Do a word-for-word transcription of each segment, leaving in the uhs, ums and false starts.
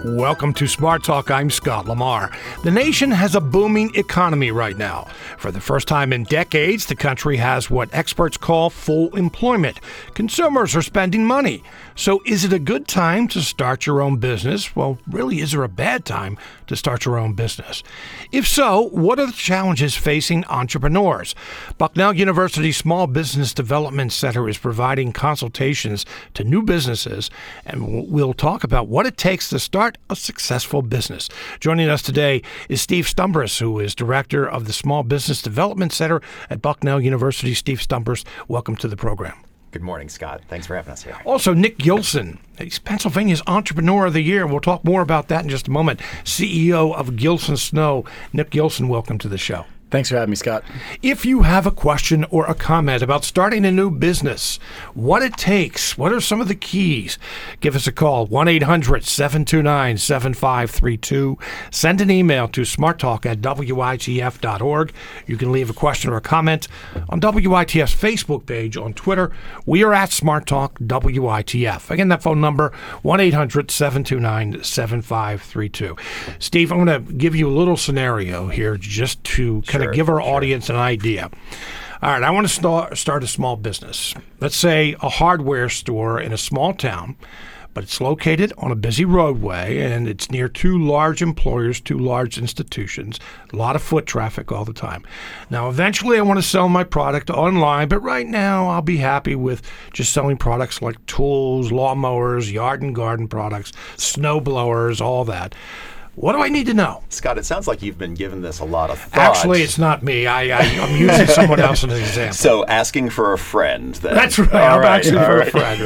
Welcome to Smart Talk. I'm Scott Lamar. The nation has a booming economy right now. For the first time in decades, the country has what experts call full employment. Consumers are spending money. So is it a good time to start your own business? Well, really, is there a bad time to start your own business? If so, what are the challenges facing entrepreneurs? Bucknell University Small Business Development Center is providing consultations to new businesses, and we'll talk about what it takes to start a successful business. Joining us today is Steve Stumbris, who is director of the Small Business Development Center at Bucknell University. Steve Stumbris, welcome to the program. Good morning, Scott. Thanks for having us here. Also, Nick Gilson. He's Pennsylvania's Entrepreneur of the Year. We'll talk more about that in just a moment. C E O of Gilson Snow. Nick Gilson, welcome to the show. Thanks for having me, Scott. If you have a question or a comment about starting a new business, what it takes, what are some of the keys, give us a call, one eight hundred seven two nine seven five three two. Send an email to smarttalk at W I T F dot org. You can leave a question or a comment on W I T F's Facebook page, on Twitter. We are at SmartTalk W I T F. Again, that phone number, one eight hundred seven two nine seven five three two. Steve, I'm going to give you a little scenario here just to kind Sure, of give our sure. audience an idea. All right, I want to start, start a small business. Let's say a hardware store in a small town, but it's located on a busy roadway and it's near two large employers, two large institutions, a lot of foot traffic all the time. Now, eventually I want to sell my product online, but right now I'll be happy with just selling products like tools, lawnmowers, yard and garden products, snow blowers, all that. What do I need to know? Scott, it sounds like you've been giving this a lot of thought. Actually, it's not me. I, I, I'm using someone else as an example. So asking for a friend, then. That's right. All I'm right, asking all for right. a friend,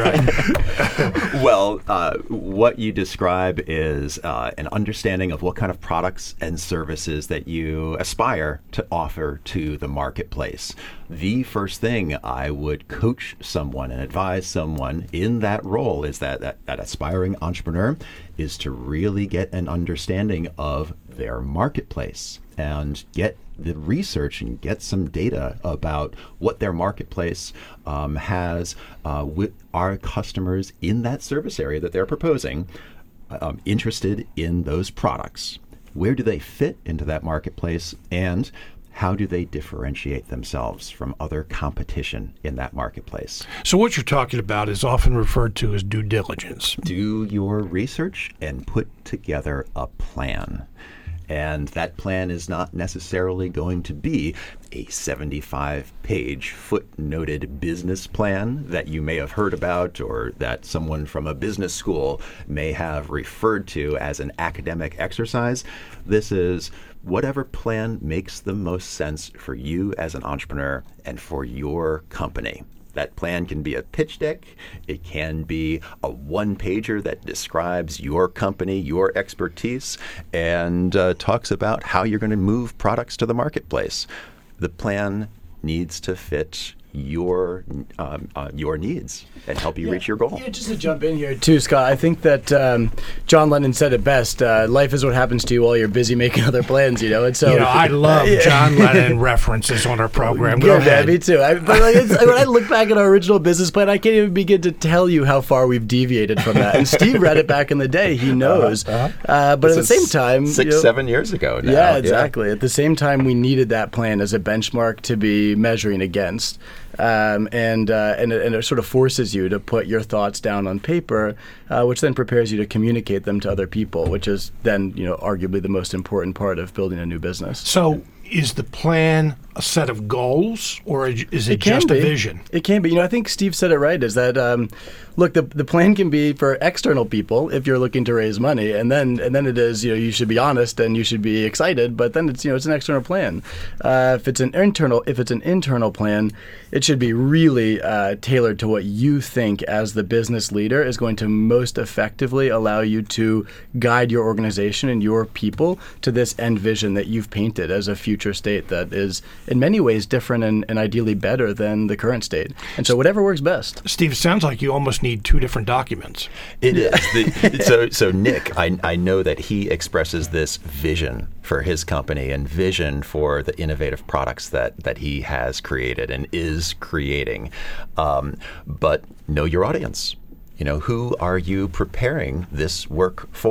right? Well, uh, what you describe is uh, an understanding of what kind of products and services that you aspire to offer to the marketplace. The first thing I would coach someone and advise someone in that role is that that, that aspiring entrepreneur is to really get an understanding of their marketplace and get the research and get some data about what their marketplace um, has uh, with our customers in that service area that they're proposing um, interested in those products. Where do they fit into that marketplace, and how do they differentiate themselves from other competition in that marketplace? So what you're talking about is often referred to as due diligence. Do your research and put together a plan. And that plan is not necessarily going to be a seventy-five page footnoted business plan that you may have heard about or that someone from a business school may have referred to as an academic exercise. This is whatever plan makes the most sense for you as an entrepreneur and for your company. That plan can be a pitch deck. It can be a one-pager that describes your company, your expertise, and uh, talks about how you're going to move products to the marketplace. The plan needs to fit your um, uh, your needs and help you yeah. reach your goal. Yeah, just to jump in here too, Scott, I think that um, John Lennon said it best. Uh, life is what happens to you while you're busy making other plans, you know? And so, You know, I love Yeah. John Lennon references on our program. Go Yeah, ahead. man, me too. I, but like, it's, when I look back at our original business plan, I can't even begin to tell you how far we've deviated from that. And Steve read it back in the day. He knows. Uh-huh. Uh, but This at the is same time... Six, you know, seven years ago now. Yeah, exactly. At the same time, we needed that plan as a benchmark to be measuring against. Um, and, uh, and, it, and it sort of forces you to put your thoughts down on paper, uh, which then prepares you to communicate them to other people, which is then, you know, arguably the most important part of building a new business. So is the plan a set of goals, or is it, It can just a be. vision? It can be. You know, I think Steve said it right, is that, um, look, the the plan can be for external people if you're looking to raise money, and then and then it is, you know, you should be honest and you should be excited, but then it's, you know, it's an external plan. Uh, if it's an internal, if it's an internal plan, it should be really uh, tailored to what you think as the business leader is going to most effectively allow you to guide your organization and your people to this end vision that you've painted as a future state that is in many ways different and, and ideally better than the current state. And so whatever works best. Steve, it sounds like you almost need two different documents. It is. The, so, so Nick, I, I know that he expresses this vision for his company and vision for the innovative products that, that he has created and is creating. Um, but know your audience. You know, who are you preparing this work for?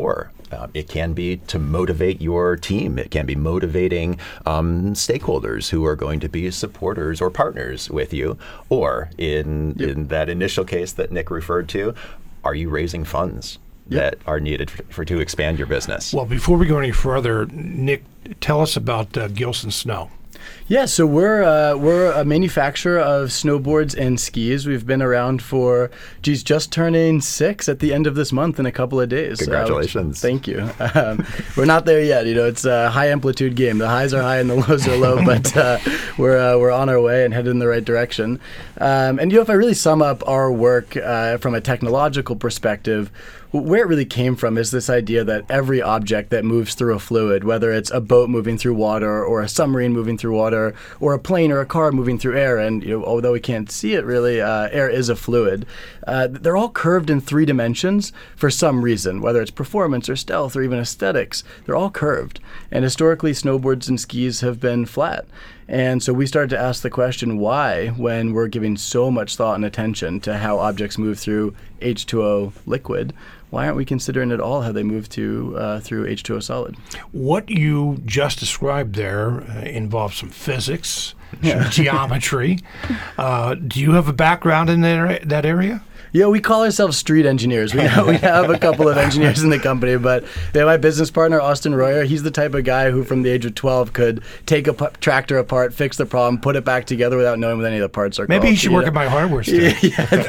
Uh, it can be to motivate your team. It can be motivating um, stakeholders who are going to be supporters or partners with you. Or in yep. in that initial case that Nick referred to, are you raising funds yep. that are needed for, for to expand your business? Well, before we go any further, Nick, tell us about uh, Gilson Snow. Yeah, so we're uh, we're a manufacturer of snowboards and skis. We've been around for, geez, just turning six at the end of this month in a couple of days. Congratulations. Uh, thank you. Um, we're not there yet. You know, it's a high amplitude game. The highs are high and the lows are low, but uh, we're uh, we're on our way and headed in the right direction. Um, and you know, if I really sum up our work uh, from a technological perspective, where it really came from is this idea that every object that moves through a fluid, whether it's a boat moving through water or a submarine moving through water or a plane or a car moving through air, and you know, although we can't see it really, uh, air is a fluid, uh, they're all curved in three dimensions for some reason, whether it's performance or stealth or even aesthetics. They're all curved. And historically, snowboards and skis have been flat. And so we started to ask the question, why, when we're giving so much thought and attention to how objects move through H two O liquid, why aren't we considering at all how they move to uh, through H two O solid? What you just described there uh, involves some physics, some geometry. Uh, do you have a background in that, that area? Yeah, we call ourselves street engineers. We have, we have a couple of engineers in the company, but yeah, my business partner, Austin Royer, he's the type of guy who from the age of twelve could take a p- tractor apart, fix the problem, put it back together without knowing what any of the parts are Maybe called. he should yeah. work at my hardware store. Yeah, yeah, I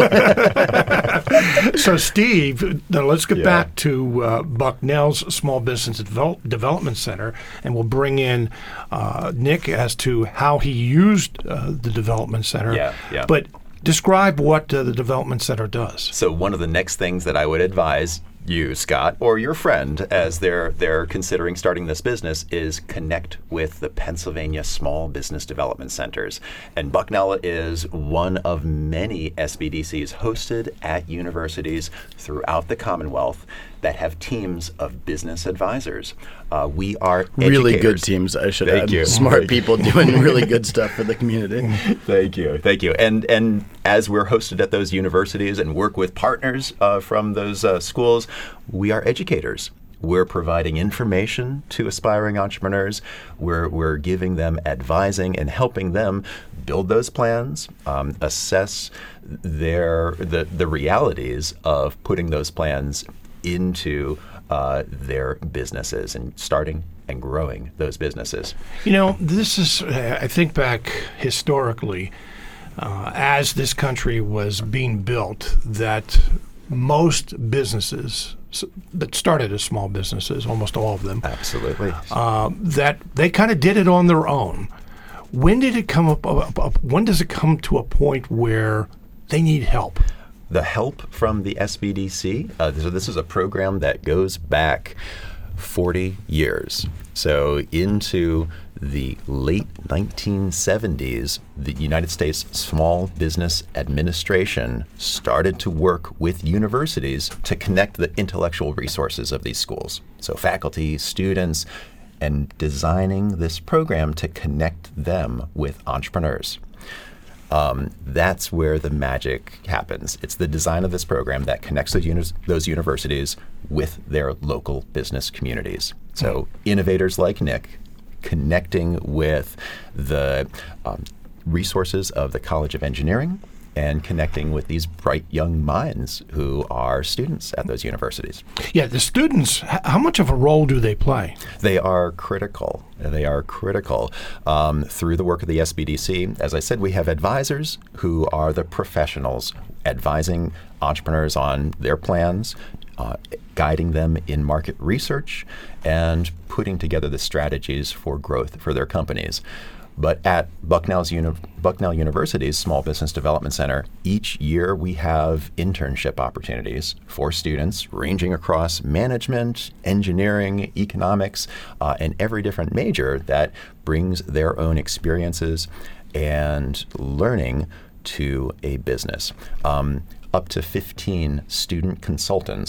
think so. So, Steve, now let's get yeah. back to uh, Bucknell's Small Business Devel- Development Center, and we'll bring in uh, Nick as to how he used uh, the Development Center. Yeah, yeah. But describe what uh, the Development Center does. So one of the next things that I would advise you, Scott, or your friend, as they're they're considering starting this business, is connect with the Pennsylvania Small Business Development Centers. And Bucknell is one of many S B D Cs hosted at universities throughout the Commonwealth that have teams of business advisors. Uh, we are really educators. good teams, I should Thank add. you. Smart Thank people doing really good stuff for the community. Thank you. Thank you. And and as we're hosted at those universities and work with partners uh, from those uh, schools, we are educators. We're providing information to aspiring entrepreneurs. We're we're giving them advising and helping them build those plans, um, assess their the the realities of putting those plans into uh, their businesses and starting and growing those businesses. You know, this is, uh, I think back historically, uh, as this country was being built, that most businesses that started as small businesses, almost all of them, Absolutely. uh, that they kind of did it on their own. When did it come up, up, up? When does it come to a point where they need help? The help from the S B D C, uh, so this is a program that goes back forty years. So into the late nineteen seventies, the United States Small Business Administration started to work with universities to connect the intellectual resources of these schools. So faculty, students, and designing this program to connect them with entrepreneurs. Um, that's where the magic happens. It's the design of this program that connects those, uni- those universities with their local business communities. So mm. innovators like Nick connecting with the um, resources of the College of Engineering and connecting with these bright young minds who are students at those universities. Yeah, the students, h- how much of a role do they play? They are critical. They are critical. Um, through the work of the S B D C, as I said, we have advisors who are the professionals advising entrepreneurs on their plans, uh, guiding them in market research, and putting together the strategies for growth for their companies. But at Bucknell's uni- Bucknell University's Small Business Development Center, each year we have internship opportunities for students ranging across management, engineering, economics, uh, and every different major that brings their own experiences and learning to a business. Um, up to fifteen student consultants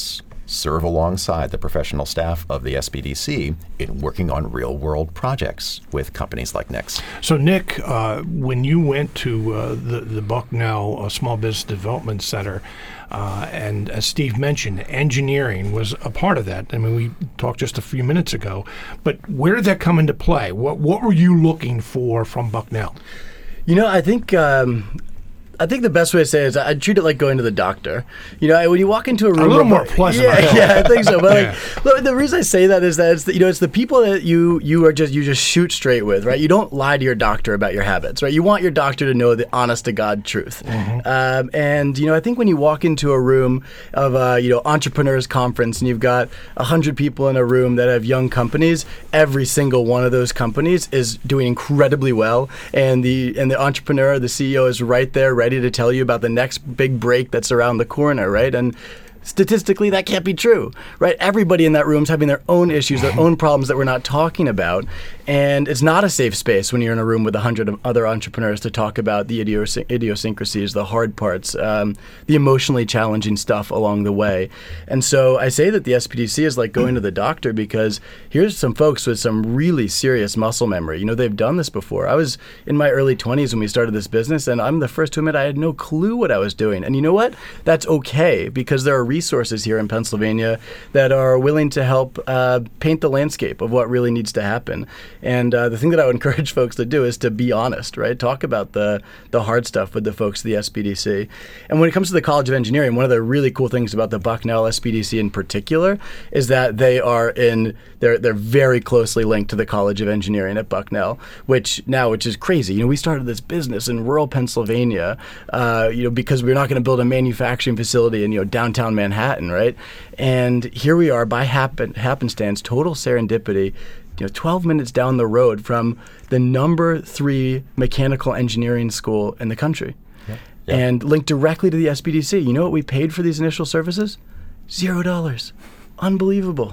serve alongside the professional staff of the S B D C in working on real-world projects with companies like Nick's. So, Nick, uh, when you went to uh, the, the Bucknell uh, Small Business Development Center, uh, and as Steve mentioned, engineering was a part of that. I mean, we talked just a few minutes ago, but where did that come into play? What, what were you looking for from Bucknell? You know, I think... Um, I think the best way to say it is I treat it like going to the doctor. You know, when you walk into a room, a little of, more pleasant. Yeah, yeah, I think so. But yeah. like, look, the reason I say that is that it's the, you know it's the people that you you are just you just shoot straight with, right? You don't lie to your doctor about your habits, right? You want your doctor to know the honest to God truth. Mm-hmm. Um, and you know, I think when you walk into a room of a you know entrepreneurs conference and you've got a hundred people in a room that have young companies, every single one of those companies is doing incredibly well, and the and the entrepreneur, the C E O, is right there, ready to tell you about the next big break that's around the corner, right? And statistically, that can't be true, right? Everybody in that room is having their own issues, their own problems that we're not talking about. And it's not a safe space when you're in a room with a hundred other entrepreneurs to talk about the idiosy- idiosyncrasies, the hard parts, um, the emotionally challenging stuff along the way. And so I say that the S B D C is like going to the doctor because here's some folks with some really serious muscle memory. You know, they've done this before. I was in my early twenties when we started this business, and I'm the first to admit I had no clue what I was doing. And you know what? That's okay, because there are resources here in Pennsylvania that are willing to help uh, paint the landscape of what really needs to happen. And uh, the thing that I would encourage folks to do is to be honest, right? Talk about the the hard stuff with the folks at the S B D C. And when it comes to the College of Engineering, one of the really cool things about the Bucknell S B D C in particular is that they are in they're they're very closely linked to the College of Engineering at Bucknell, which now which is crazy. You know, we started this business in rural Pennsylvania, uh, you know, because we're not going to build a manufacturing facility in you know downtown Manhattan, right? And here we are by happen happenstance, total serendipity. You know, twelve minutes down the road from the number three mechanical engineering school in the country, yeah. Yeah. And linked directly to the S B D C. You know what we paid for these initial services? Zero dollars. Unbelievable.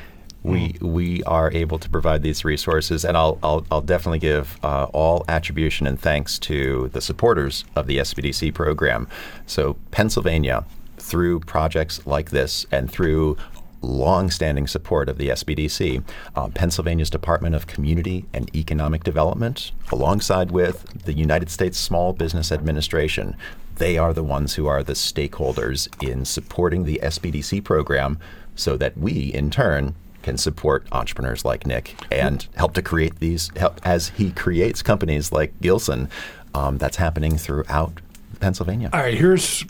We we are able to provide these resources, and I'll I'll, I'll definitely give uh, all attribution and thanks to the supporters of the S B D C program. So Pennsylvania, through projects like this and through long-standing support of the S B D C, uh, Pennsylvania's Department of Community and Economic Development, alongside with the United States Small Business Administration, they are the ones who are the stakeholders in supporting the S B D C program so that we, in turn, can support entrepreneurs like Nick and help to create these, help, as he creates companies like Gilson, um, that's happening throughout Pennsylvania. All right, here's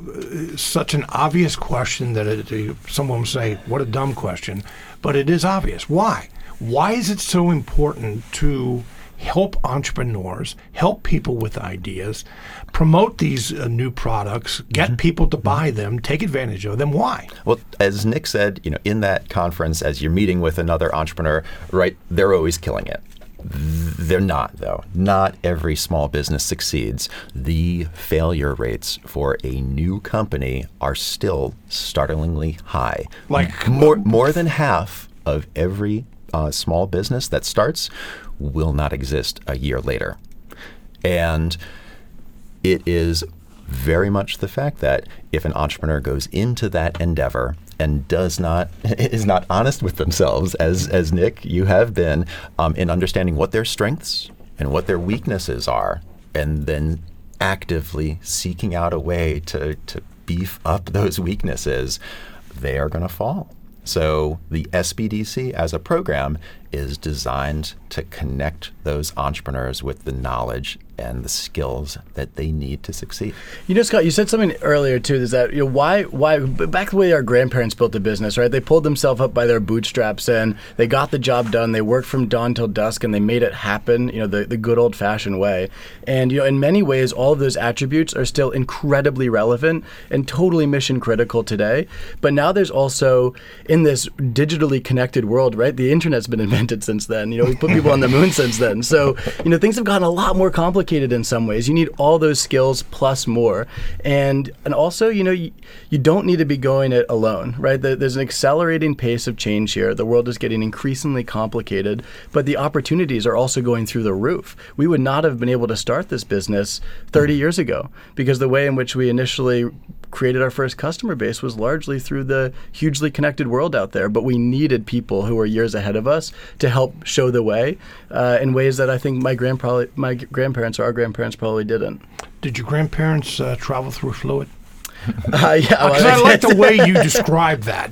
such an obvious question that it, someone will say, what a dumb question, but it is obvious. Why? Why is it so important to help entrepreneurs, help people with ideas, promote these uh, new products, get mm-hmm. people to buy them, take advantage of them? Why? Well, as Nick said, you know, in that conference, as you're meeting with another entrepreneur, right, they're always killing it. They're not, though. Not every small business succeeds. The failure rates for a new company are still startlingly high. Like more, more than half of every uh, small business that starts will not exist a year later. And it is very much the fact that if an entrepreneur goes into that endeavor and does not is not honest with themselves, as as Nick, you have been, um, in understanding what their strengths and what their weaknesses are, and then actively seeking out a way to to beef up those weaknesses, they are going to fall. So the S B D C as a program is designed to connect those entrepreneurs with the knowledge and the skills that they need to succeed. You know, Scott, you said something earlier too. Is that you know why why back the way our grandparents built a business, right? They pulled themselves up by their bootstraps and they got the job done. They worked from dawn till dusk and they made it happen. You know, the the good old fashioned way. And you know, in many ways, all of those attributes are still incredibly relevant and totally mission critical today. But now there's also in this digitally connected world, right? The internet's been invented since then. You know, we put people on the moon since then. So you know, things have gotten a lot more complicated. In some ways, you need all those skills plus more, and and also, you know, you, you don't need to be going it alone, right? There's an accelerating pace of change here. The world is getting increasingly complicated, but the opportunities are also going through the roof. We would not have been able to start this business thirty years ago because the way in which we initially created our first customer base was largely through the hugely connected world out there. But we needed people who were years ahead of us to help show the way uh, in ways that I think my grand probably, my grandparents or our grandparents probably didn't. Did your grandparents uh, travel through fluid? Uh, yeah, well, Because I like the way you describe that.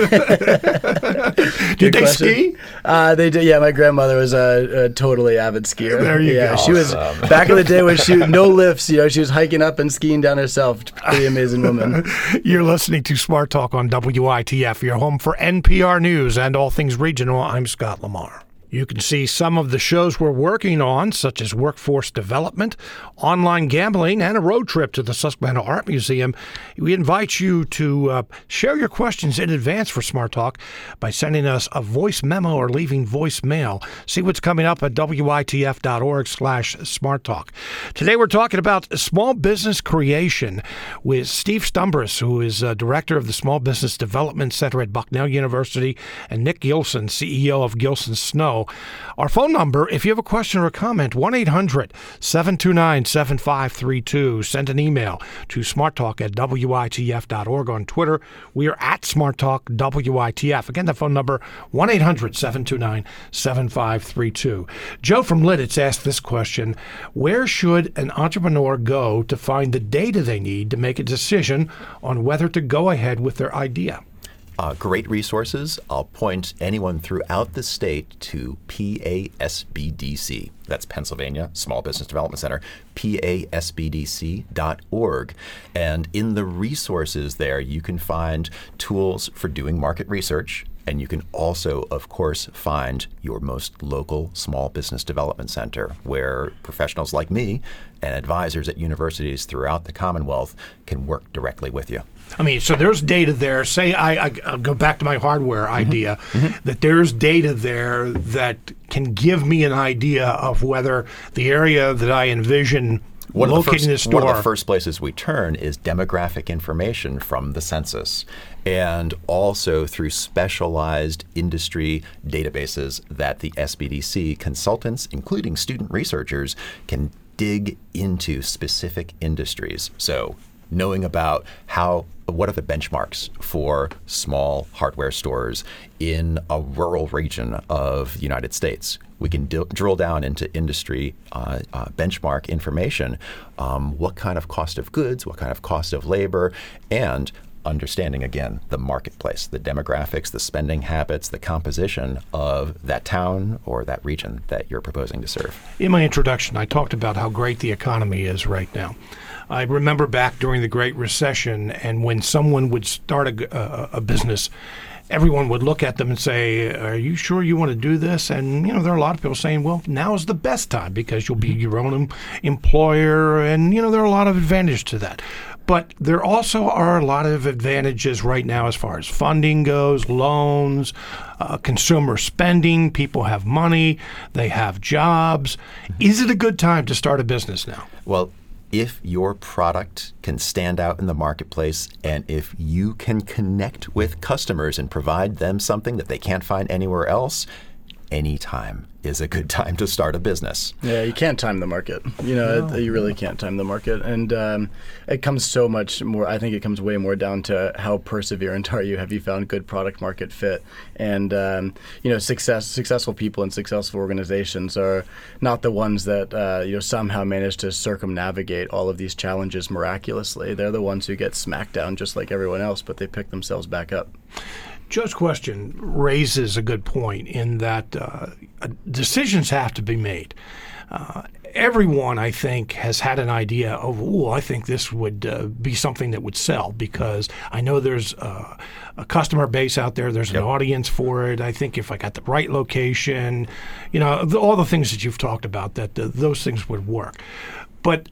Did they question. ski? Uh, they did. Yeah, my grandmother was a, a totally avid skier. There you yeah, go. she was back in the day when she no lifts. You know, she was hiking up and skiing down herself. Pretty amazing woman. You're listening to Smart Talk on W I T F, your home for N P R News and all things regional. I'm Scott Lamar. You can see some of the shows we're working on, such as workforce development, online gambling, and a road trip to the Susquehanna Art Museum. We invite you to uh, share your questions in advance for Smart Talk by sending us a voice memo or leaving voicemail. See what's coming up at W I T F dot org slash Smart Talk. Today we're talking about small business creation with Steve Stumbris, who is uh, director of the Small Business Development Center at Bucknell University, and Nick Gilson, C E O of Gilson Snow. Our phone number, if you have a question or a comment, one eight hundred seven two nine seven five three two. Send an email to smarttalk at W I T F dot org. On Twitter, we are at SmartTalk W I T F. Again, the phone number, one eight hundred seven two nine seven five three two. Joe from Lidditz asked this question: where should an entrepreneur go to find the data they need to make a decision on whether to go ahead with their idea? Uh, great resources. I'll point anyone throughout the state to P A S B D C. That's Pennsylvania Small Business Development Center, P A S B D C dot org. And in the resources there, you can find tools for doing market research. And you can also, of course, find your most local small business development center where professionals like me and advisors at universities throughout the Commonwealth can work directly with you. I mean, so there's data there. Say I, I I'll go back to my hardware idea, mm-hmm. that there's data there that can give me an idea of whether the area that I envision One of, the first, the store. one of the first places we turn is demographic information from the census, and also through specialized industry databases that the S B D C consultants, including student researchers, can dig into specific industries. So knowing about how, what are the benchmarks for small hardware stores in a rural region of the United States. We can d- drill down into industry uh, uh, benchmark information, um, what kind of cost of goods, what kind of cost of labor, and understanding, again, the marketplace, the demographics, the spending habits, the composition of that town or that region that you're proposing to serve. In my introduction, I talked about how great the economy is right now. I remember back during the Great Recession, and when someone would start a, a, a business, everyone would look at them and say, are you sure you want to do this? And, you know, there are a lot of people saying, well, now is the best time because you'll be your own em- employer. And, you know, there are a lot of advantages to that. But there also are a lot of advantages right now as far as funding goes, loans, uh, consumer spending. People have money. They have jobs. Is it a good time to start a business now? Well, if your product can stand out in the marketplace and if you can connect with customers and provide them something that they can't find anywhere else, any time is a good time to start a business. Yeah, you can't time the market. You know, no. it, you really can't time the market. And um, it comes so much more, I think it comes way more down to how perseverant are you? Have you found good product market fit? And, um, you know, success, successful people and successful organizations are not the ones that, uh, you know, somehow manage to circumnavigate all of these challenges miraculously. They're the ones who get smacked down just like everyone else, but they pick themselves back up. Joe's question raises a good point in that uh, decisions have to be made. Uh, everyone, I think, has had an idea of, oh, I think this would uh, be something that would sell because I know there's uh, a customer base out there. There's yep. an audience for it. I think if I got the right location, you know, the, all the things that you've talked about, that uh, those things would work. But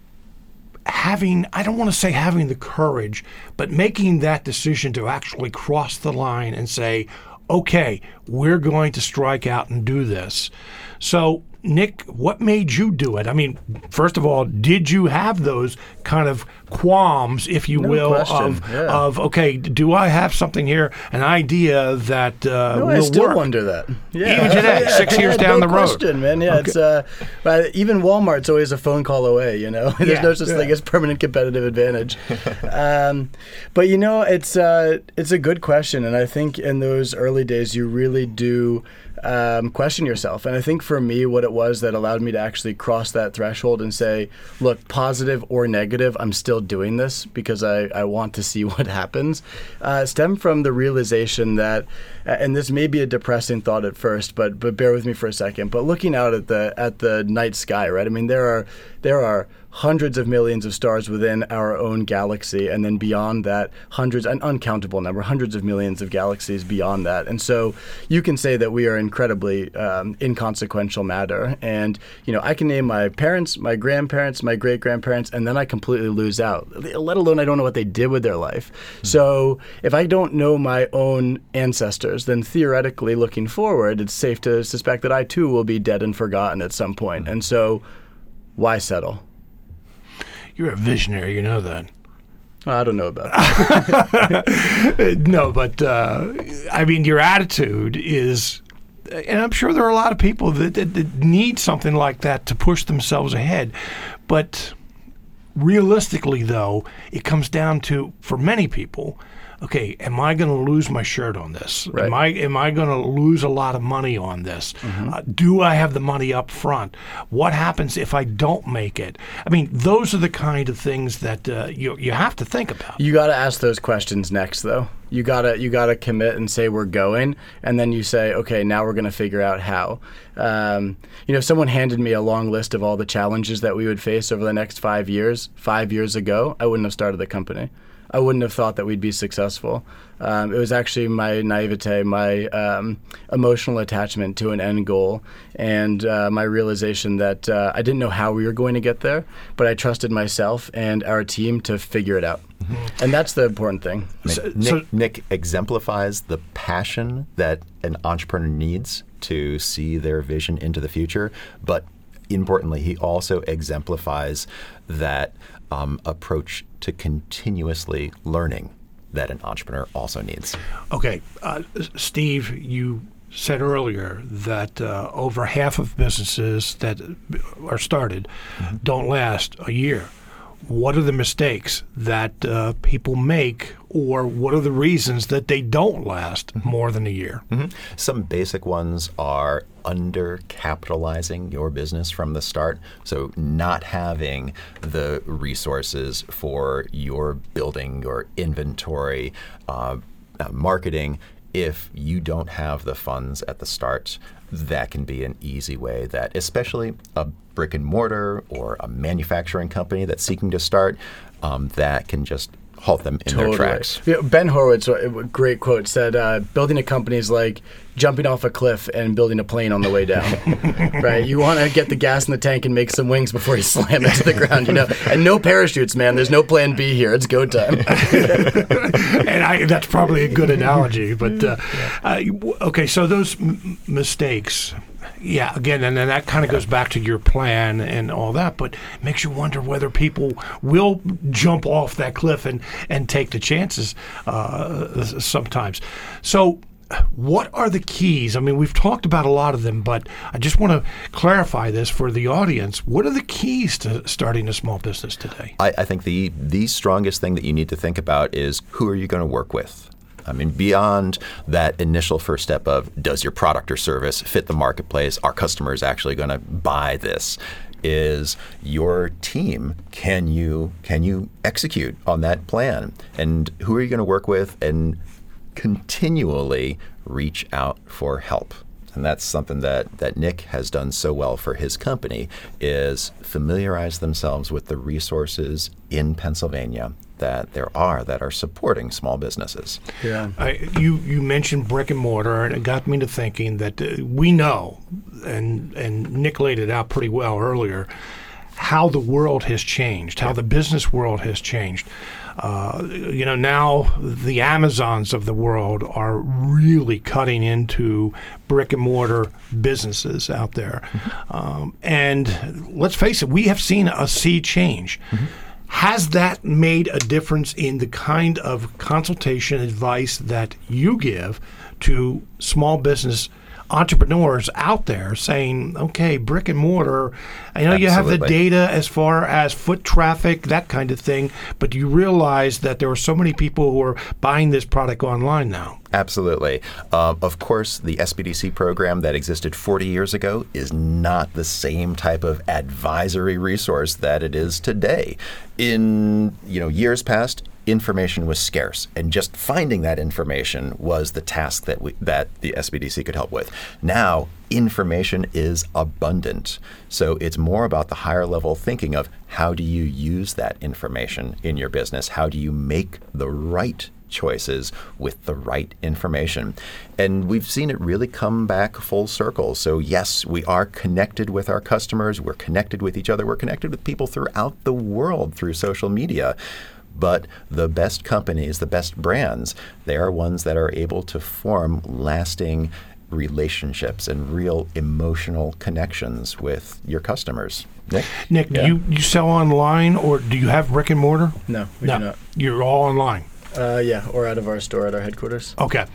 having, I don't want to say having the courage, but making that decision to actually cross the line and say, okay, we're going to strike out and do this. So Nick, what made you do it? I mean, first of all, did you have those kind of qualms, if you No will, question. of, Yeah. of, okay, do I have something here, an idea that uh, No, will I still work? wonder that. Yeah. Even today, six years Yeah, down no the road. question, man. Yeah, Okay. it's uh, but even Walmart's always a phone call away. You know, there's Yeah, no such yeah. thing as permanent competitive advantage. um, but you know, it's uh, it's a good question, and I think in those early days, you really do. Um, question yourself. And I think for me, what it was that allowed me to actually cross that threshold and say, look, positive or negative, I'm still doing this because I, I want to see what happens, uh, stemmed from the realization that, and this may be a depressing thought at first, but but bear with me for a second, but looking out at the at the night sky, right? I mean, there are there are hundreds of millions of stars within our own galaxy, and then beyond that, hundreds, an uncountable number, hundreds of millions of galaxies beyond that. And so you can say that we are incredibly um, inconsequential matter. And, you know, I can name my parents, my grandparents, my great-grandparents, and then I completely lose out, let alone I don't know what they did with their life. Mm-hmm. So if I don't know my own ancestors, then theoretically looking forward, it's safe to suspect that I too will be dead and forgotten at some point. Mm-hmm. And so why settle? You're a visionary, you know that. I don't know about that. No, but uh, I mean, your attitude is, and I'm sure there are a lot of people that, that, that need something like that to push themselves ahead. But realistically, though, it comes down to, for many people, okay, am I going to lose my shirt on this? Right. Am I am I going to lose a lot of money on this? Mm-hmm. Uh, do I have the money up front? What happens if I don't make it? I mean, those are the kind of things that uh, you you have to think about. You got to ask those questions next, though. You gotta you gotta commit and say we're going, and then you say, okay, now we're going to figure out how. Um, you know, if someone handed me a long list of all the challenges that we would face over the next five years, five years ago, I wouldn't have started the company. I wouldn't have thought that we'd be successful. Um, it was actually my naivete, my um, emotional attachment to an end goal, and uh, my realization that uh, I didn't know how we were going to get there, but I trusted myself and our team to figure it out. Mm-hmm. And that's the important thing. I mean, So- Nick, so- Nick exemplifies the passion that an entrepreneur needs to see their vision into the future, but importantly, he also exemplifies that um, approach to continuously learning that an entrepreneur also needs. Okay, uh, Steve, you said earlier that uh, over half of businesses that are started mm-hmm. don't last a year. What are the mistakes that uh, people make, or what are the reasons that they don't last mm-hmm. more than a year? Mm-hmm. Some basic ones are undercapitalizing your business from the start. So not having the resources for your building, your inventory, uh, uh, marketing. If you don't have the funds at the start, that can be an easy way that, especially a brick and mortar or a manufacturing company that's seeking to start, um, that can just halt them in Totally. their tracks. Yeah, Ben Horowitz, a great quote, said, uh, building a company is like jumping off a cliff and building a plane on the way down, right? You want to get the gas in the tank and make some wings before you slam into the ground, you know? And no parachutes, man. There's no plan B here. It's go time. And I, that's probably a good analogy. But, uh, uh, okay, so those m- mistakes, yeah, again, and then that kind of goes back to your plan and all that, but it makes you wonder whether people will jump off that cliff and, and take the chances uh, sometimes. So what are the keys? I mean, we've talked about a lot of them, but I just want to clarify this for the audience. What are the keys to starting a small business today? I, I think the the strongest thing that you need to think about is who are you going to work with? I mean, beyond that initial first step of does your product or service fit the marketplace? Are customers actually going to buy this? Is your team, can you can you execute on that plan? And who are you going to work with? And continually reach out for help. And that's something that, that Nick has done so well for his company, is familiarize themselves with the resources in Pennsylvania that there are that are supporting small businesses. Yeah. I, you you mentioned brick and mortar, and it got me to thinking that uh, we know, and and Nick laid it out pretty well earlier, how the world has changed, how the business world has changed. Uh, you know, now the Amazons of the world are really cutting into brick and mortar businesses out there. Mm-hmm. Um, and let's face it, we have seen a sea change. Mm-hmm. Has that made a difference in the kind of consultation advice that you give to small business entrepreneurs out there saying, okay, brick and mortar, I know Absolutely. You have the data as far as foot traffic, that kind of thing, but you realize that there are so many people who are buying this product online now? Absolutely. Um, of course, the S B D C program that existed forty years ago is not the same type of advisory resource that it is today. In you know years past, information was scarce, and just finding that information was the task that we that the S B D C could help with. Now, information is abundant. So it's more about the higher level thinking of how do you use that information in your business? How do you make the right choices with the right information? And we've seen it really come back full circle. So yes, we are connected with our customers. We're connected with each other. We're connected with people throughout the world through social media. But the best companies, the best brands, they are ones that are able to form lasting relationships and real emotional connections with your customers. Nick? Nick, yeah. do you, you sell online, or do you have brick and mortar? No, we no. do not. You're all online? Uh, yeah, or out of our store at our headquarters. Okay.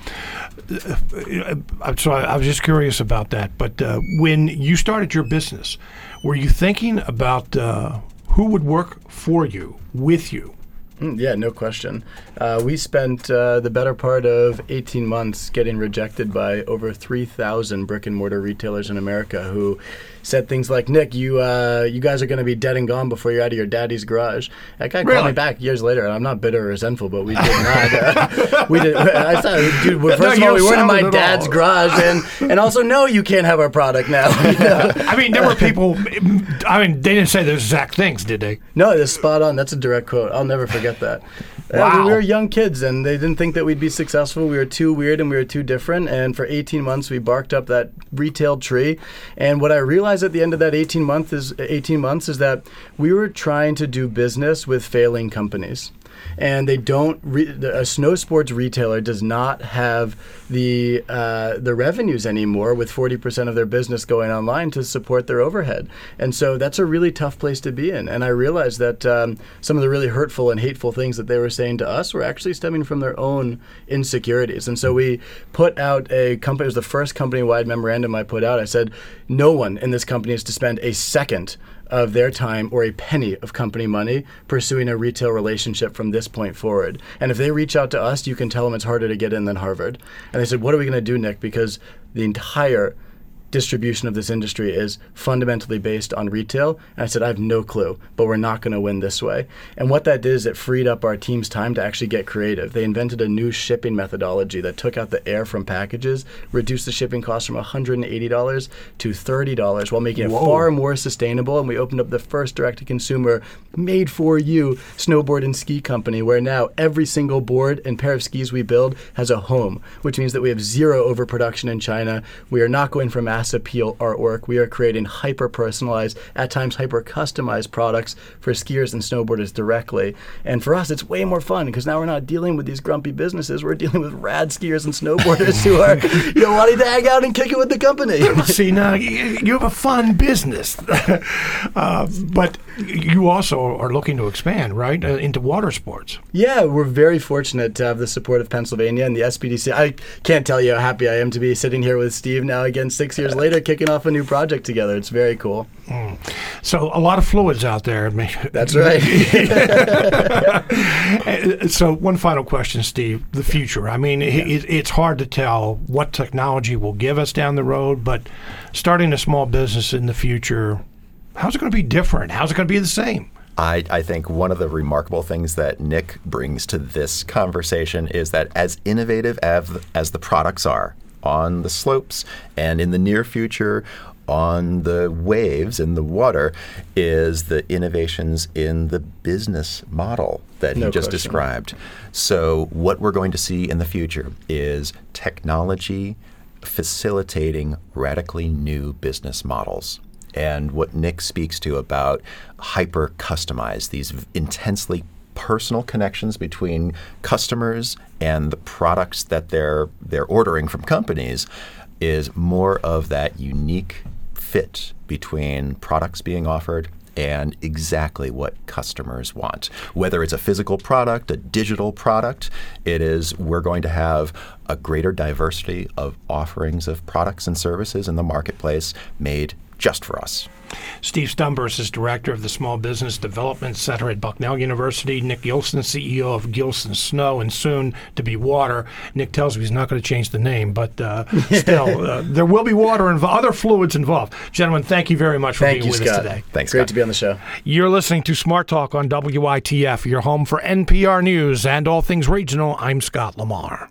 So I, I was just curious about that. But uh, when you started your business, were you thinking about uh, who would work for you, with you? Yeah, no question. Uh, we spent uh, the better part of eighteen months getting rejected by over three thousand brick and mortar retailers in America who said things like, Nick, you uh, you guys are going to be dead and gone before you're out of your daddy's garage. That guy really? called me back years later, and I'm not bitter or resentful, but we did not. Uh, we did. I thought, dude, well, first no, of all, we weren't in my dad's all. garage, and, and also, no, you can't have our product now. You know? I mean, there were people, I mean, they didn't say those exact things, did they? No, that's spot on. That's a direct quote. I'll never forget that. Wow. Uh, we were young kids, and they didn't think that we'd be successful. We were too weird, and we were too different. And for eighteen months, we barked up that retail tree. And what I realized at the end of that eighteen month is eighteen months is that we were trying to do business with failing companies. And they don't. Re- a snow sports retailer does not have the uh, the revenues anymore, with forty percent of their business going online to support their overhead. And so that's a really tough place to be in. And I realized that um, some of the really hurtful and hateful things that they were saying to us were actually stemming from their own insecurities. And so we put out a company. It was the first company-wide memorandum I put out. I said, no one in this company is to spend a second of their time or a penny of company money pursuing a retail relationship from this point forward. And if they reach out to us, you can tell them it's harder to get in than Harvard. And they said, what are we going to do, Nick? Because the entire distribution of this industry is fundamentally based on retail. And I said, I have no clue, but we're not going to win this way. And what that did is it freed up our team's time to actually get creative. They invented a new shipping methodology that took out the air from packages, reduced the shipping cost from one hundred eighty dollars to thirty dollars while making it Whoa. far more sustainable. And we opened up the first direct-to-consumer made-for-you snowboard and ski company, where now every single board and pair of skis we build has a home, which means that we have zero overproduction in China. We are not going for mass appeal artwork. We are creating hyper-personalized, at times hyper-customized products for skiers and snowboarders directly. And for us, it's way more fun because now we're not dealing with these grumpy businesses. We're dealing with rad skiers and snowboarders who are, you know, wanting to hang out and kick it with the company. See, now you have a fun business, uh, but you also are looking to expand, right, uh, into water sports. Yeah, we're very fortunate to have the support of Pennsylvania and the S B D C. I can't tell you how happy I am to be sitting here with Steve now again six years later, kicking off a new project together. It's very cool. Mm. So a lot of fluids out there. That's right. So one final question, Steve, the future. I mean, yeah. it, it's hard to tell what technology will give us down the road, but starting a small business in the future, how's it going to be different? How's it going to be the same? I, I think one of the remarkable things that Nick brings to this conversation is that as innovative as, as the products are on the slopes and in the near future on the waves in the water is the innovations in the business model that he no just question. described. So what we're going to see in the future is technology facilitating radically new business models. And what Nick speaks to about hyper-customized, these intensely personal connections between customers and the products that they're they're ordering from companies is more of that unique fit between products being offered and exactly what customers want. Whether it's a physical product, a digital product, it is we're going to have a greater diversity of offerings of products and services in the marketplace made just for us. Steve Stumbers is director of the Small Business Development Center at Bucknell University. Nick Gilson, C E O of Gilson Snow and soon to be Water. Nick tells me he's not going to change the name, but uh, still, uh, there will be water and other fluids involved. Gentlemen, thank you very much for thank being you, with Scott. us today. Thanks, Great Scott. to be on the show. You're listening to Smart Talk on W I T F, your home for N P R News and all things regional. I'm Scott Lamar.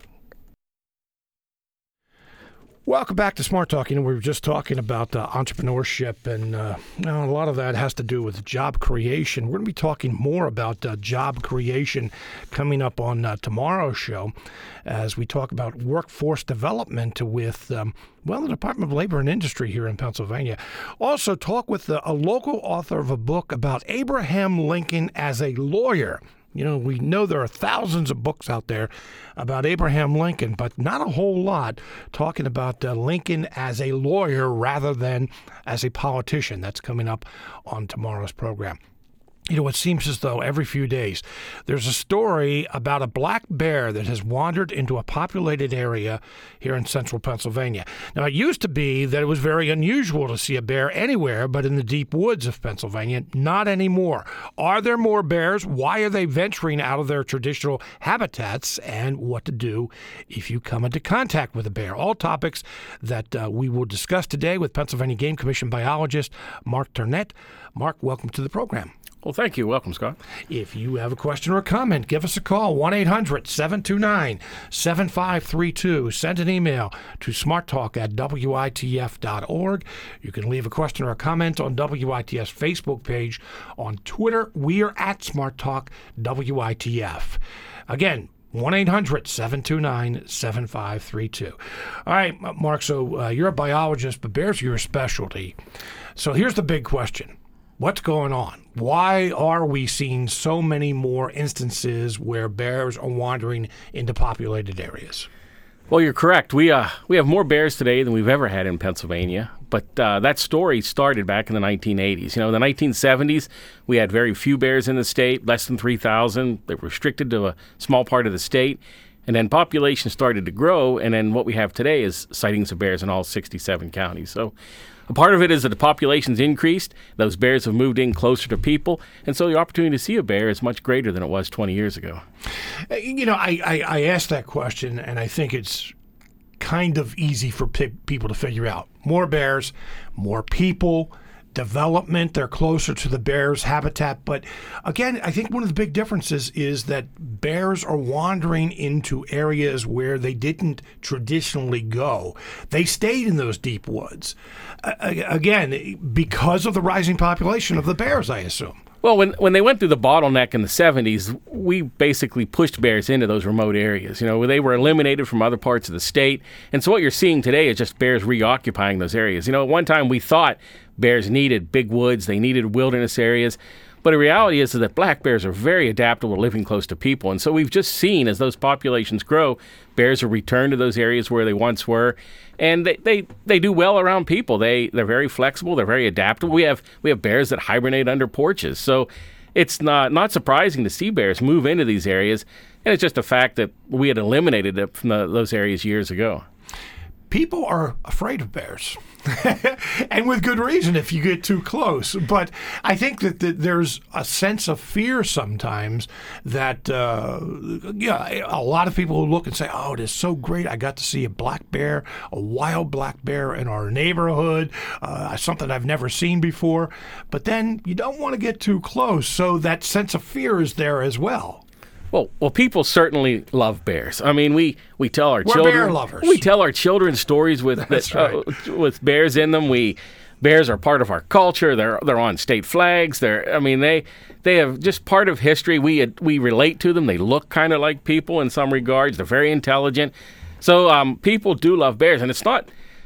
Welcome back to Smart Talk. You know, we were just talking about uh, entrepreneurship, and uh, you know, a lot of that has to do with job creation. We're going to be talking more about uh, job creation coming up on uh, tomorrow's show as we talk about workforce development with, um, well, the Department of Labor and Industry here in Pennsylvania. Also talk with uh, a local author of a book about Abraham Lincoln as a lawyer. You know, we know there are thousands of books out there about Abraham Lincoln, but not a whole lot talking about uh, Lincoln as a lawyer rather than as a politician. That's coming up on tomorrow's program. You know, it seems as though every few days there's a story about a black bear that has wandered into a populated area here in central Pennsylvania. Now, it used to be that it was very unusual to see a bear anywhere but in the deep woods of Pennsylvania. Not anymore. Are there more bears? Why are they venturing out of their traditional habitats? And what to do if you come into contact with a bear? All topics that uh, we will discuss today with Pennsylvania Game Commission biologist Mark Turnett. Mark, welcome to the program. Well, thank you. Welcome, Scott. If you have a question or a comment, give us a call, one eight hundred seven two nine seven five three two. Send an email to smarttalk at W I T F dot org. You can leave a question or a comment on W I T F's Facebook page. On Twitter, we are at SmartTalk W I T F. Again, one eight hundred seven two nine seven five three two. All right, Mark, so uh, you're a biologist, but bears are your specialty. So here's the big question. What's going on? Why are we seeing so many more instances where bears are wandering into populated areas? Well, you're correct. We uh we have more bears today than we've ever had in Pennsylvania. But uh, that story started back in the nineteen eighties. You know, in the nineteen seventies, we had very few bears in the state, less than three thousand. They were restricted to a small part of the state. And then population started to grow, and then what we have today is sightings of bears in all sixty-seven counties. So a part of it is that the population's increased, those bears have moved in closer to people, and so the opportunity to see a bear is much greater than it was twenty years ago. You know, I, I, I asked that question, and I think it's kind of easy for pe- people to figure out. More bears, more people, development, they're closer to the bear's habitat. But again, I think one of the big differences is that bears are wandering into areas where they didn't traditionally go. They stayed in those deep woods. Uh, again, because of the rising population of the bears, I assume. Well, when when they went through the bottleneck in the seventies, we basically pushed bears into those remote areas. You know, they were eliminated from other parts of the state. And so what you're seeing today is just bears reoccupying those areas. You know, at one time we thought bears needed big woods, they needed wilderness areas. But the reality is that black bears are very adaptable to living close to people. And so we've just seen as those populations grow, bears will return to those areas where they once were. And they, they, they do well around people. They, they're very flexible. They're very adaptable. We have we have bears that hibernate under porches. So it's not, not surprising to see bears move into these areas. And it's just a fact that we had eliminated it from the, those areas years ago. People are afraid of bears. And with good reason if you get too close. But I think that, that there's a sense of fear sometimes that, uh, yeah, a lot of people who look and say, oh, it is so great. I got to see a black bear, a wild black bear in our neighborhood, uh, something I've never seen before. But then you don't want to get too close. So that sense of fear is there as well. Well, well, people certainly love bears. I mean, we, we tell our We're children bear lovers. We tell our children stories with That's that, uh, with bears in them. We bears are part of our culture. They're they're on state flags. They're I mean they they have just part of history. We we relate to them. They look kind of like people in some regards. They're very intelligent. So um, people do love bears, and it's not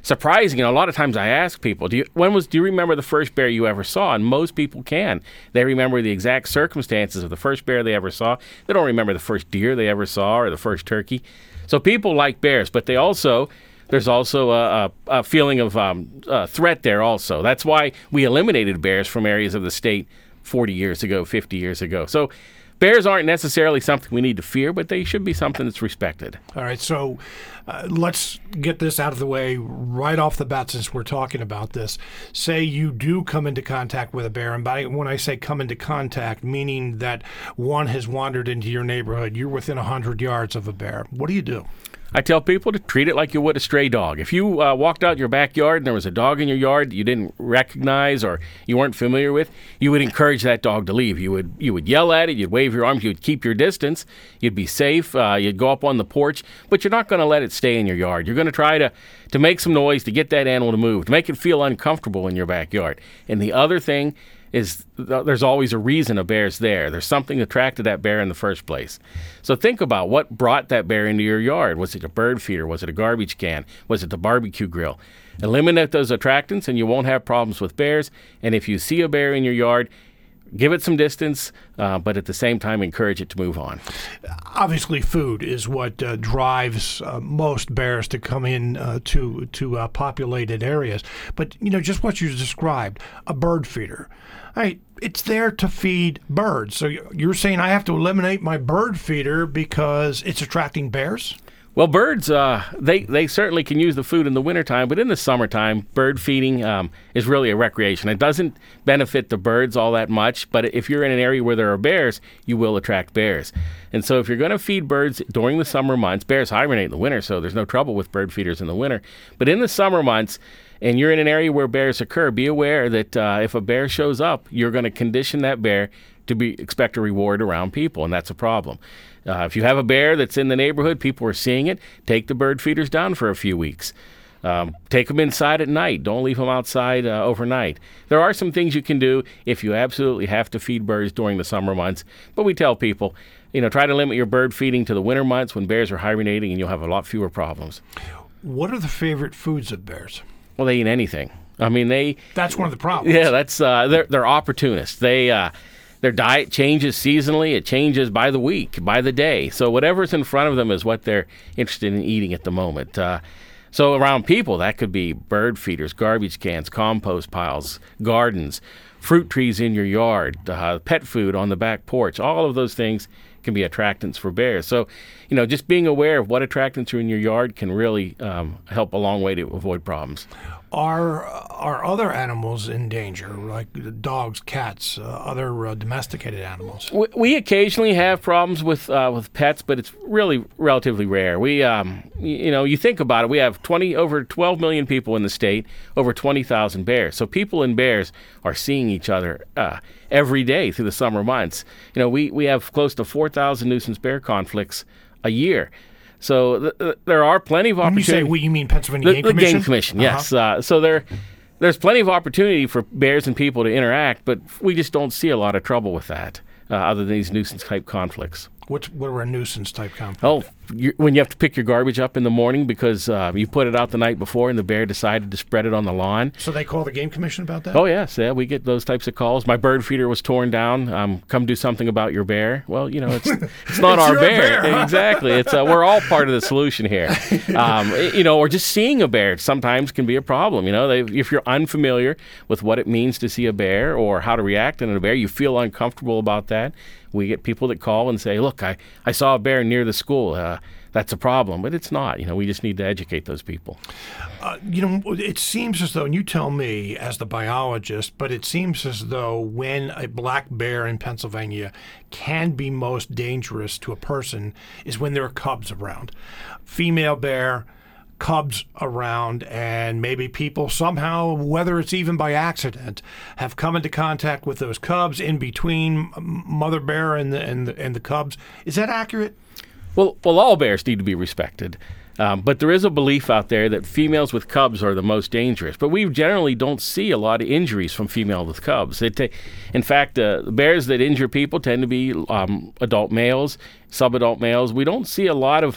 surprising. You know, a lot of times I ask people, do you, when was, do you remember the first bear you ever saw? And most people can. They remember the exact circumstances of the first bear they ever saw. They don't remember the first deer they ever saw or the first turkey. So people like bears, but they also, there's also a, a, a feeling of um, a threat there also. That's why we eliminated bears from areas of the state forty years ago, fifty years ago. So bears aren't necessarily something we need to fear, but they should be something that's respected. All right, so uh, let's get this out of the way right off the bat since we're talking about this. Say you do come into contact with a bear, and by, when I say come into contact, meaning that one has wandered into your neighborhood, you're within one hundred yards of a bear. What do you do? I tell people to treat it like you would a stray dog. If you uh, walked out your backyard and there was a dog in your yard that you didn't recognize or you weren't familiar with, you would encourage that dog to leave. You would you would yell at it, you'd wave your arms, you'd keep your distance, you'd be safe, uh, you'd go up on the porch, but you're not going to let it stay in your yard. You're going to try to, to make some noise to get that animal to move, to make it feel uncomfortable in your backyard. And the other thing is th- there's always a reason a bear's there. There's something that attracted that bear in the first place. So think about what brought that bear into your yard. Was it a bird feeder? Was it a garbage can? Was it the barbecue grill? Eliminate those attractants and you won't have problems with bears. And if you see a bear in your yard, give it some distance, uh, but at the same time, encourage it to move on. Obviously, food is what uh, drives uh, most bears to come in uh, to to uh, populated areas. But, you know, just what you described, a bird feeder. All right, it's there to feed birds. So you're saying I have to eliminate my bird feeder because it's attracting bears? Well, birds, uh, they, they certainly can use the food in the wintertime, but in the summertime, bird feeding um, is really a recreation. It doesn't benefit the birds all that much, but if you're in an area where there are bears, you will attract bears. And so if you're going to feed birds during the summer months, bears hibernate in the winter, so there's no trouble with bird feeders in the winter. But in the summer months, and you're in an area where bears occur, be aware that uh, if a bear shows up, you're going to condition that bear to be expect a reward around people, and that's a problem. Uh, if you have a bear that's in the neighborhood, people are seeing it, take the bird feeders down for a few weeks. Um, take them inside at night. Don't leave them outside uh, overnight. There are some things you can do if you absolutely have to feed birds during the summer months, but we tell people, you know, try to limit your bird feeding to the winter months when bears are hibernating, and you'll have a lot fewer problems. What are the favorite foods of bears? Well, they eat anything. I mean, they... That's one of the problems. Yeah, that's uh, they're, they're opportunists. They... Uh, Their diet changes seasonally. It changes by the week, by the day. So whatever's in front of them is what they're interested in eating at the moment. Uh, so around people, that could be bird feeders, garbage cans, compost piles, gardens, fruit trees in your yard, uh, pet food on the back porch. All of those things can be attractants for bears. So, you know, just being aware of what attractants are in your yard can really um, help a long way to avoid problems. Are are other animals in danger, like dogs, cats, uh, other uh, domesticated animals? We, we occasionally have problems with uh, with pets, but it's really relatively rare. We, um, you know, you think about it. We have twenty over twelve million people in the state, over twenty thousand bears. So people and bears are seeing each other uh, every day through the summer months. You know, we we have close to four thousand nuisance bear conflicts a year. So th- th- there are plenty of opportunities. When you say we, you mean Pennsylvania the, Game the Commission? Game Commission, Uh-huh. yes. Uh, so there, there's plenty of opportunity for bears and people to interact, but we just don't see a lot of trouble with that, uh, other than these nuisance-type conflicts. What, what are a nuisance-type conflict? Oh, you, when you have to pick your garbage up in the morning because uh, you put it out the night before and the bear decided to spread it on the lawn. So they call the Game Commission about that? Oh, yes. Yeah, we get those types of calls. My bird feeder was torn down. Um, come do something about your bear. Well, you know, it's it's not It's our your bear. bear, huh? Exactly. It's uh, we're all part of the solution here. Um, you know, or just seeing a bear sometimes can be a problem. You know, they, if you're unfamiliar with what it means to see a bear or how to react in a bear, you feel uncomfortable about that. We get people that call and say, look, I, I saw a bear near the school. Uh, that's a problem. But it's not. You know, we just need to educate those people. Uh, you know, it seems as though, and you tell me as the biologist, but it seems as though when a black bear in Pennsylvania can be most dangerous to a person is when there are cubs around. Female bear, cubs around, and maybe people somehow, whether it's even by accident, have come into contact with those cubs in between mother bear and the, and the, and the cubs. Is that accurate? Well, well, all bears need to be respected. Um, but there is a belief out there that females with cubs are the most dangerous. But we generally don't see a lot of injuries from females with cubs. They ta- in fact, uh, the bears that injure people tend to be um, adult males, subadult males. We don't see a lot of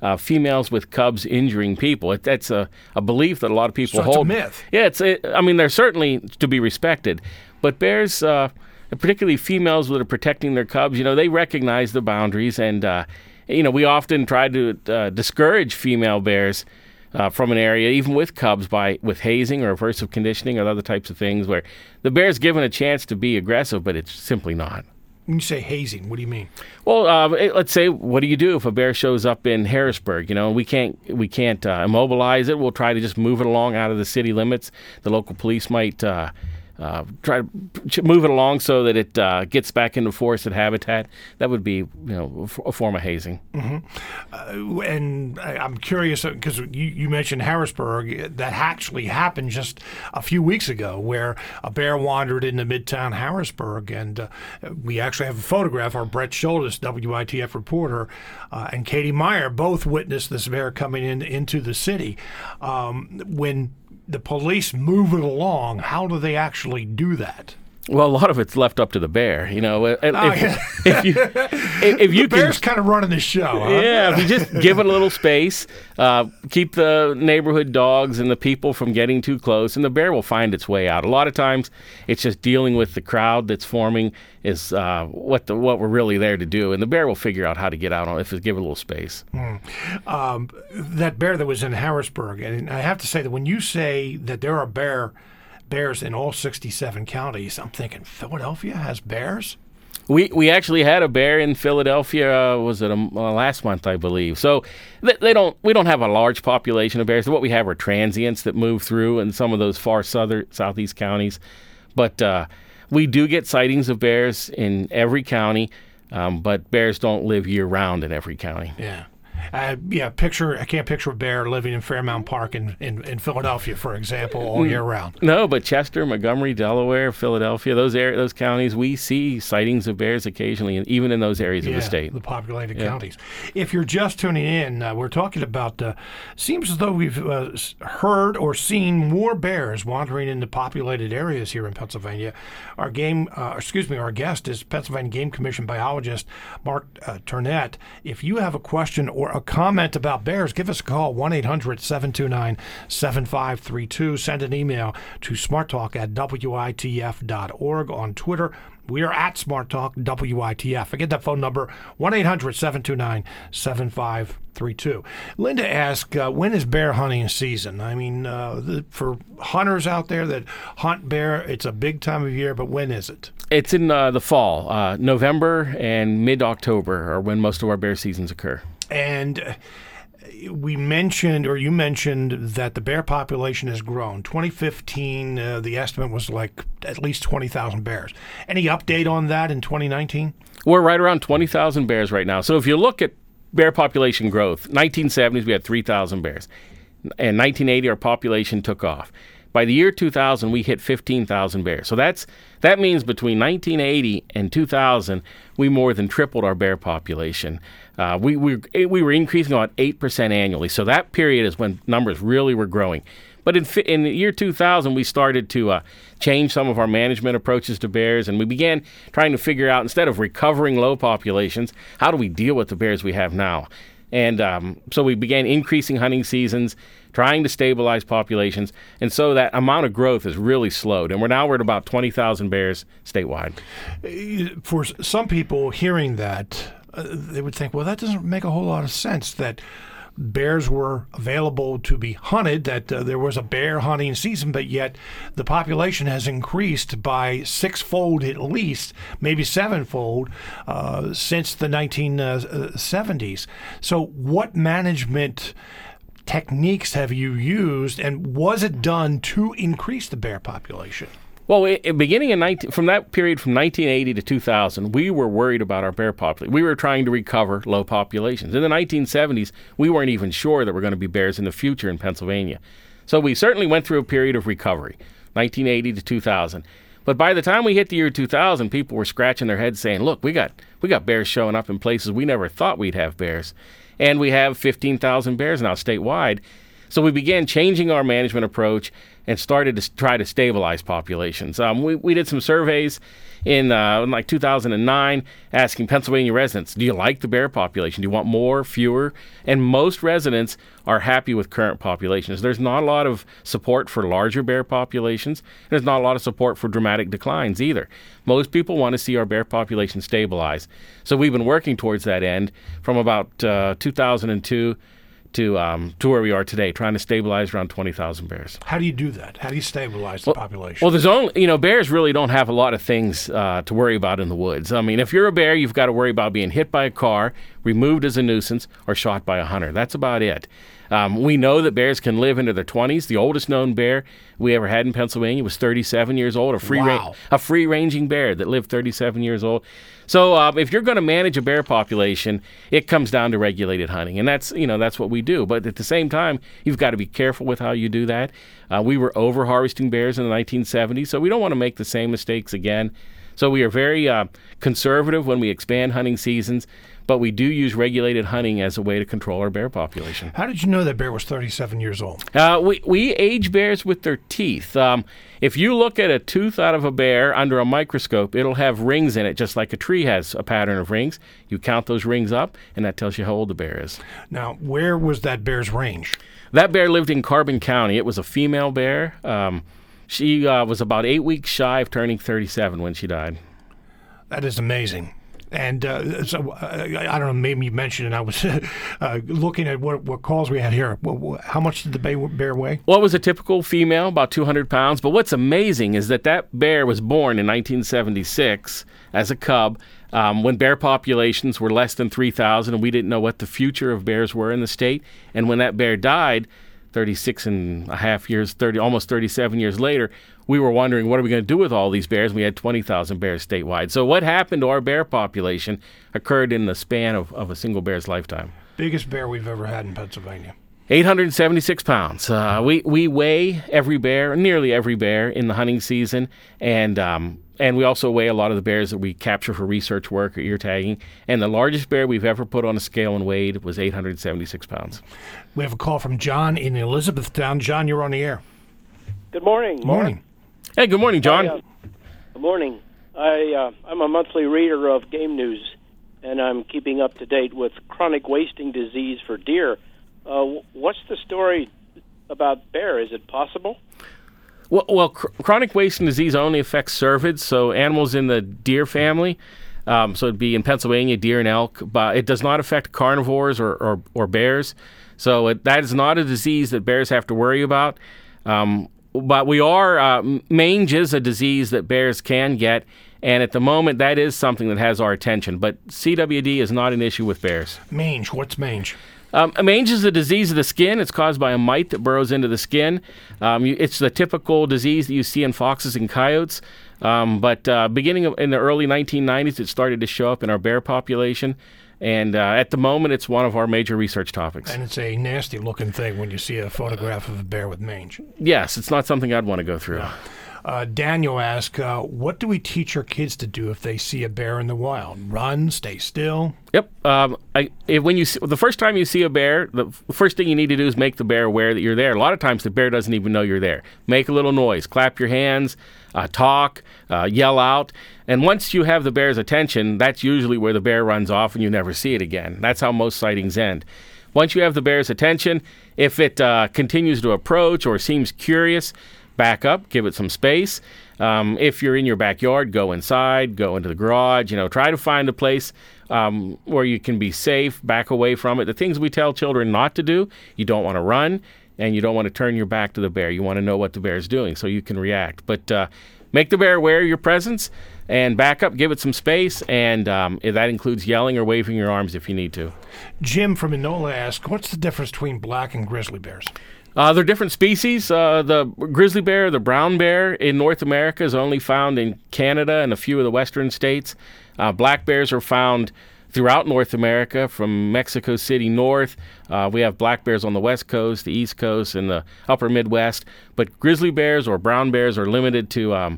uh, females with cubs injuring people. It, that's a, a belief that a lot of people So it's a hold. myth. Yeah, it's. It, I mean, they're certainly to be respected, but bears, uh, particularly females that are protecting their cubs, you know, they recognize the boundaries, and uh, you know, we often try to uh, discourage female bears uh, from an area, even with cubs, by with hazing or aversive conditioning or other types of things, where the bear's given a chance to be aggressive, but it's simply not. When you say hazing, what do you mean? Well, uh, let's say, what do you do if a bear shows up in Harrisburg? You know, we can't we can't uh, immobilize it. We'll try to just move it along out of the city limits. The local police might uh, uh, try to move it along so that it uh, gets back into forested habitat. That would be, you know, a form of hazing. Mm-hmm. Uh, and I, I'm curious because you, you mentioned Harrisburg. That actually happened just a few weeks ago, where a bear wandered into Midtown Harrisburg, and uh, we actually have a photograph. Our Brett Schultes, W I T F reporter, uh, and Katie Meyer both witnessed this bear coming in into the city. Um, when the police move it along, how do they actually do that? Well, a lot of it's left up to the bear, you know. If, Oh, yeah. if you, if, if you The bear's can, kind of running the show, huh? yeah, if you just give it a little space, uh, keep the neighborhood dogs and the people from getting too close, and the bear will find its way out. A lot of times, it's just dealing with the crowd that's forming is uh, what the what we're really there to do, and the bear will figure out how to get out on it if you give it a little space. Mm. Um, that bear that was in Harrisburg, and I have to say that when you say that there are bear bears in all sixty-seven counties, I'm thinking Philadelphia has bears? We we actually had a bear in Philadelphia. Uh, was it a, uh, last month, I believe? So they, they don't. We don't have a large population of bears. What we have are transients that move through in some of those far southern southeast counties. But uh, we do get sightings of bears in every county. Um, but bears don't live year round in every county. Yeah. Uh, yeah, picture. I can't picture a bear living in Fairmount Park in, in, in Philadelphia, for example, all year round. No, but Chester, Montgomery, Delaware, Philadelphia, those area, those counties, we see sightings of bears occasionally, and even in those areas Yeah, of the state. the populated Yeah. counties. If you're just tuning in, uh, we're talking about, uh, seems as though we've uh, s- heard or seen more bears wandering into populated areas here in Pennsylvania. Our game, uh, excuse me, our guest is Pennsylvania Game Commission biologist Mark uh, Turnett. If you have a question or a comment about bears, give us a call, one eight hundred seven two nine seven five three two. Send an email to smarttalk at W I T F dot org. On Twitter, we are at SmartTalk W I T F. Again, that phone number, one eight hundred seven two nine seven five three two. Linda asked, uh, when is bear hunting season? I mean, uh, the, for hunters out there that hunt bear, it's a big time of year, but when is it? It's in uh, the fall. Uh, November and mid-October are when most of our bear seasons occur. And uh, we mentioned, or you mentioned, that the bear population has grown. twenty fifteen, uh, the estimate was like at least twenty thousand bears. Any update on that in twenty nineteen? We're right around twenty thousand bears right now. So if you look at bear population growth, nineteen seventies we had three thousand bears. In nineteen eighty our population took off. By the year two thousand we hit fifteen thousand bears. So that's that means between nineteen eighty and two thousand we more than tripled our bear population. Uh, we, we, we were increasing about eight percent annually. So that period is when numbers really were growing. But in, in the year two thousand, we started to uh, change some of our management approaches to bears, and we began trying to figure out, instead of recovering low populations, how do we deal with the bears we have now? And um, so we began increasing hunting seasons, trying to stabilize populations, and so that amount of growth has really slowed. And we're now we're at about twenty thousand bears statewide. For some people hearing that, uh, they would think, well, that doesn't make a whole lot of sense, that bears were available to be hunted, that uh, there was a bear hunting season, but yet the population has increased by sixfold at least, maybe sevenfold, uh, since the nineteen seventies. So what management techniques have you used, and was it done to increase the bear population? Well, it, beginning in nineteen, from that period from nineteen eighty to two thousand, we were worried about our bear population. We were trying to recover low populations. In the nineteen seventies, we weren't even sure that there were going to be bears in the future in Pennsylvania. So we certainly went through a period of recovery, nineteen eighty to two thousand. But by the time we hit the year two thousand, people were scratching their heads saying, look, we got we got bears showing up in places we never thought we'd have bears. And we have fifteen thousand bears now statewide. So we began changing our management approach and started to try to stabilize populations. Um, we, we did some surveys in, uh, in like two thousand nine asking Pennsylvania residents, do you like the bear population? Do you want more, fewer? And most residents are happy with current populations. There's not a lot of support for larger bear populations. There's not a lot of support for dramatic declines either. Most people want to see our bear population stabilize. So we've been working towards that end from about uh, two thousand two to um, to where we are today, trying to stabilize around twenty thousand bears. How do you do that? How do you stabilize the well, population? Well, there's only, you know, bears really don't have a lot of things uh, to worry about in the woods. I mean, if you're a bear, you've got to worry about being hit by a car, removed as a nuisance, or shot by a hunter. That's about it. Um, we know that bears can live into their twenties. The oldest known bear we ever had in Pennsylvania was thirty-seven years old, a free Wow. ra- a free-ranging bear that lived thirty-seven years old. So um, if you're going to manage a bear population, it comes down to regulated hunting, and that's you know that's what we do. But at the same time, you've got to be careful with how you do that. Uh, we were over harvesting bears in the nineteen seventies, so we don't want to make the same mistakes again. So we are very uh, conservative when we expand hunting seasons, but we do use regulated hunting as a way to control our bear population. How did you know that bear was thirty-seven years old? Uh, we, we age bears with their teeth. Um, if you look at a tooth out of a bear under a microscope, it'll have rings in it, just like a tree has a pattern of rings. You count those rings up, and that tells you how old the bear is. Now, where was that bear's range? That bear lived in Carbon County. It was a female bear. Um, she uh, was about eight weeks shy of turning thirty-seven when she died. That is amazing. And uh, so, uh, I don't know, maybe you mentioned it. I was uh, looking at what, what calls we had here. What, what, how much did the bear, bear weigh? Well, it was a typical female, about two hundred pounds. But what's amazing is that that bear was born in nineteen seventy-six as a cub um, when bear populations were less than three thousand, and we didn't know what the future of bears were in the state. And when that bear died, thirty-six and a half years, thirty, almost thirty-seven years later, we were wondering, what are we going to do with all these bears? And we had twenty thousand bears statewide. So what happened to our bear population occurred in the span of, of a single bear's lifetime. Biggest bear we've ever had in Pennsylvania. eight hundred seventy-six pounds. Uh, we, we weigh every bear, nearly every bear, in the hunting season, and um, and we also weigh a lot of the bears that we capture for research work or ear tagging. And the largest bear we've ever put on a scale and weighed was eight hundred seventy-six pounds. We have a call from John in Elizabethtown. John, you're on the air. Good morning. Good morning. Hey, good morning, John. Hi, uh, good morning. I, uh, I'm a monthly reader of Game News, and I'm keeping up to date with chronic wasting disease for deer. Uh, what's the story about bear? Is it possible? Well, well cr- chronic wasting disease only affects cervids, so animals in the deer family. Um, so it'd be in Pennsylvania, deer and elk, but it does not affect carnivores or, or, or bears. So it, that is not a disease that bears have to worry about. Um, but we are, uh, mange is a disease that bears can get, and at the moment that is something that has our attention. But C W D is not an issue with bears. Mange. What's mange? Um, mange is a disease of the skin. It's caused by a mite that burrows into the skin. Um, you, it's the typical disease that you see in foxes and coyotes. Um, but uh, beginning of, in the early nineteen nineties, it started to show up in our bear population. And uh, at the moment, it's one of our major research topics. And it's a nasty-looking thing when you see a photograph of a bear with mange. Yes, it's not something I'd want to go through. No. Uh, Daniel asked, uh, what do we teach our kids to do if they see a bear in the wild? Run, stay still? Yep. Um, I, if, when you see, the first time you see a bear, the first thing you need to do is make the bear aware that you're there. A lot of times the bear doesn't even know you're there. Make a little noise, clap your hands, uh, talk, uh, yell out. And once you have the bear's attention, that's usually where the bear runs off and you never see it again. That's how most sightings end. Once you have the bear's attention, if it uh, continues to approach or seems curious, back up, give it some space. Um, if you're in your backyard, go inside, go into the garage, you know, try to find a place um, where you can be safe, back away from it. The things we tell children not to do, you don't want to run and you don't want to turn your back to the bear. You want to know what the bear is doing so you can react. But uh, make the bear aware of your presence and back up, give it some space, and um, that includes yelling or waving your arms if you need to. Jim from Enola asked, what's the difference between black and grizzly bears? Uh, they're different species. Uh, the grizzly bear, the brown bear in North America is only found in Canada and a few of the western states. Uh, black bears are found throughout North America, from Mexico City north. Uh, we have black bears on the west coast, the east coast, and the upper Midwest. But grizzly bears or brown bears are limited to um,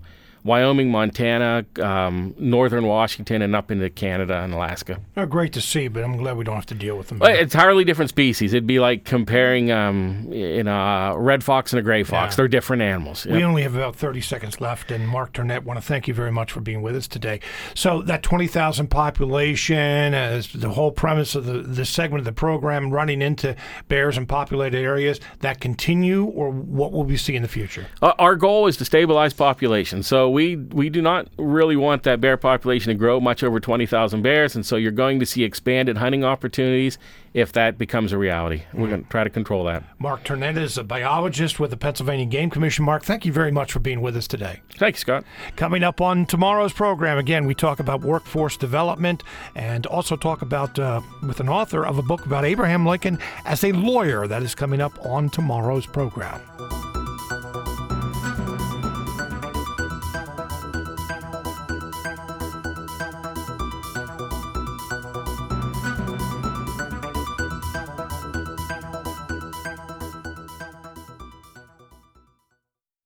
Wyoming, Montana, um, northern Washington, and up into Canada and Alaska. They're great to see, but I'm glad we don't have to deal with them. Well, it's entirely different species. It'd be like comparing um, in a red fox and a gray fox. Yeah. They're different animals. We Yep. only have about thirty seconds left, and Mark Turnett, want to thank you very much for being with us today. So that twenty thousand population, as the whole premise of the this segment of the program, running into bears in populated areas, that continue, or what will we see in the future? Uh, our goal is to stabilize population. So we we do not really want that bear population to grow much over twenty thousand bears, and so you're going to see expanded hunting opportunities if that becomes a reality. We're going to try to control that. Mark Turnett is a biologist with the Pennsylvania Game Commission. Mark, thank you very much for being with us today. Thank you, Scott. Coming up on tomorrow's program, again, we talk about workforce development and also talk about, uh, with an author of a book about Abraham Lincoln as a lawyer. That is coming up on tomorrow's program.